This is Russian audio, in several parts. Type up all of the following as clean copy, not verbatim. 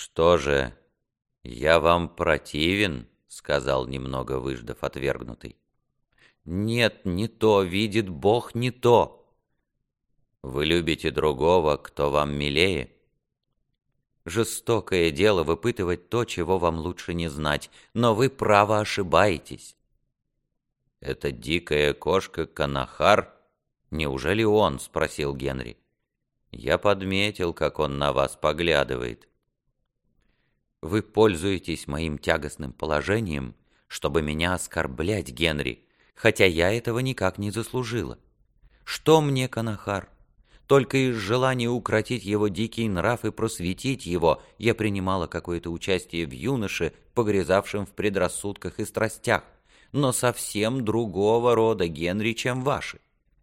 «Что же, я вам противен?» — сказал, немного выждав, отвергнутый. «Нет, не то, видит Бог, не то». «Вы любите другого, кто вам милее?» «Жестокое дело выпытывать то, чего вам лучше не знать, но вы, право, ошибаетесь». «Это дикая кошка Канахар? Неужели он?» — спросил Генри. «Я подметил, как он на вас поглядывает». «Вы пользуетесь моим тягостным положением, чтобы меня оскорблять, Генри, хотя я этого никак не заслужила. Что мне Канахар? Только из желания укротить его дикий нрав и просветить его я принимала какое-то участие в юноше, погрязавшем в предрассудках и страстях, но совсем другого рода, Генри, чем ваши».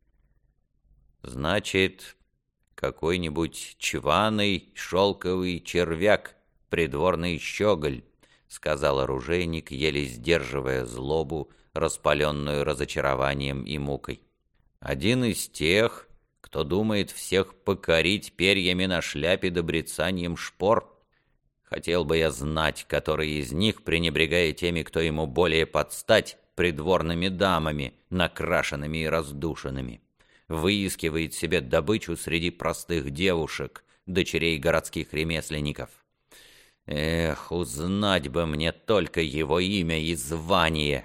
«Значит, какой-нибудь чваный шелковый червяк, придворный щеголь», — сказал оружейник, еле сдерживая злобу, распаленную разочарованием и мукой. «Один из тех, кто думает всех покорить перьями на шляпе да брецанием шпор. Хотел бы я знать, который из них, пренебрегая теми, кто ему более подстать, придворными дамами, накрашенными и раздушенными, выискивает себе добычу среди простых девушек, дочерей городских ремесленников. Эх, узнать бы мне только его имя и звание!»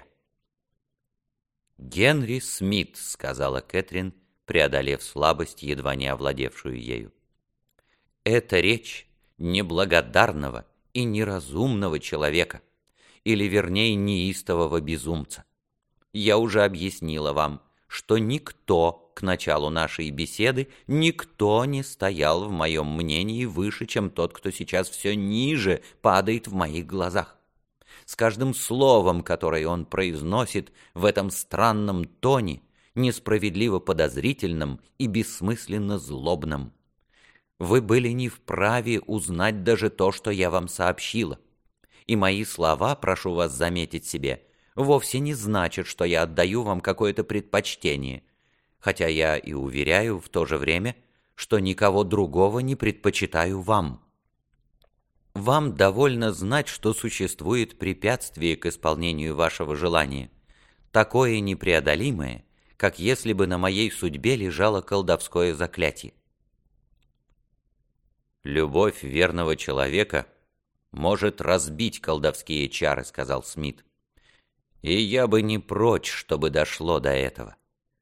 «Генри Смит», — сказала Кэтрин, преодолев слабость, едва не овладевшую ею. «Это речь неблагодарного и неразумного человека, или, вернее, неистового безумца. Я уже объяснила вам, что никто к началу нашей беседы, никто не стоял в моем мнении выше, чем тот, кто сейчас все ниже падает в моих глазах. С каждым словом, которое он произносит в этом странном тоне, несправедливо подозрительном и бессмысленно злобном. Вы были не вправе узнать даже то, что я вам сообщила. И мои слова, прошу вас заметить себе, вовсе не значат, что я отдаю вам какое-то предпочтение, хотя я и уверяю в то же время, что никого другого не предпочитаю вам. Вам довольно знать, что существует препятствие к исполнению вашего желания, такое непреодолимое, как если бы на моей судьбе лежало колдовское заклятие. «Любовь верного человека может разбить колдовские чары», — сказал Смит. «И я бы не прочь, чтобы дошло до этого».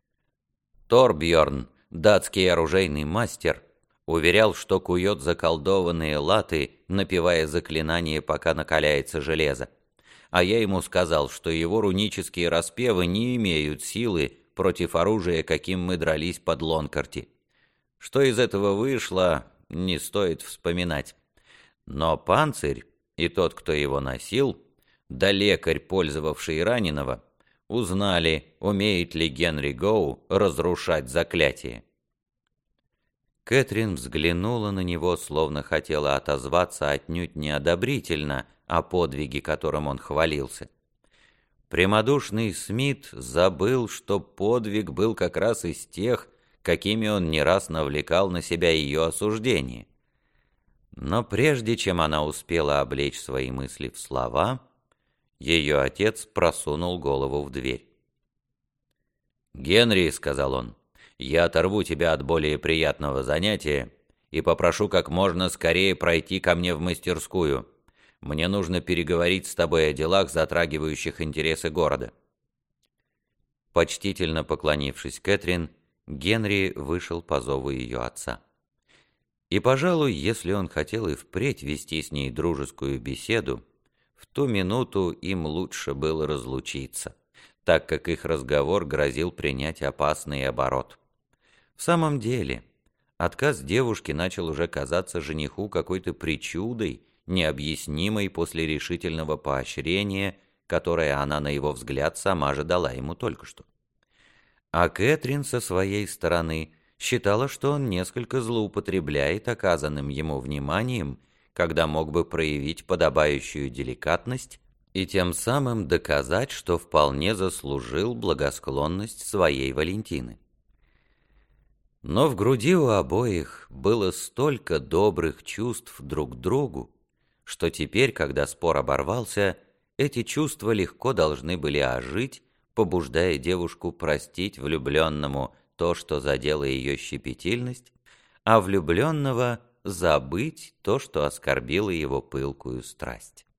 Торбьерн, датский оружейный мастер, уверял, что кует заколдованные латы, напевая заклинания, пока накаляется железо. А я ему сказал, что его рунические распевы не имеют силы против оружия, каким мы дрались под Лонкарти. Что из этого вышло, не стоит вспоминать. Но панцирь и тот, кто его носил, да лекарь, пользовавший раненого, узнали, умеет ли Генри Гоу разрушать заклятие. Кэтрин взглянула на него, словно хотела отозваться отнюдь неодобрительно о подвиге, которым он хвалился. Прямодушный Смит забыл, что подвиг был как раз из тех, какими он не раз навлекал на себя ее осуждение. Но прежде чем она успела облечь свои мысли в слова, ее отец просунул голову в дверь. «Генри», — сказал он, — «я оторву тебя от более приятного занятия и попрошу как можно скорее пройти ко мне в мастерскую. Мне нужно переговорить с тобой о делах, затрагивающих интересы города». Почтительно поклонившись Кэтрин, Генри вышел по зову ее отца. И, пожалуй, если он хотел и впредь вести с ней дружескую беседу, в ту минуту им лучше было разлучиться, так как их разговор грозил принять опасный оборот. В самом деле, отказ девушки начал уже казаться жениху какой-то причудой, необъяснимой после решительного поощрения, которое она, на его взгляд, сама же дала ему только что. А Кэтрин со своей стороны считала, что он несколько злоупотребляет оказанным ему вниманием, когда мог бы проявить подобающую деликатность и тем самым доказать, что вполне заслужил благосклонность своей Валентины. Но в груди у обоих было столько добрых чувств друг к другу, что теперь, когда спор оборвался, эти чувства легко должны были ожить, побуждая девушку простить влюбленному то, что задело ее щепетильность, а влюбленного забыть то, что оскорбило его пылкую страсть.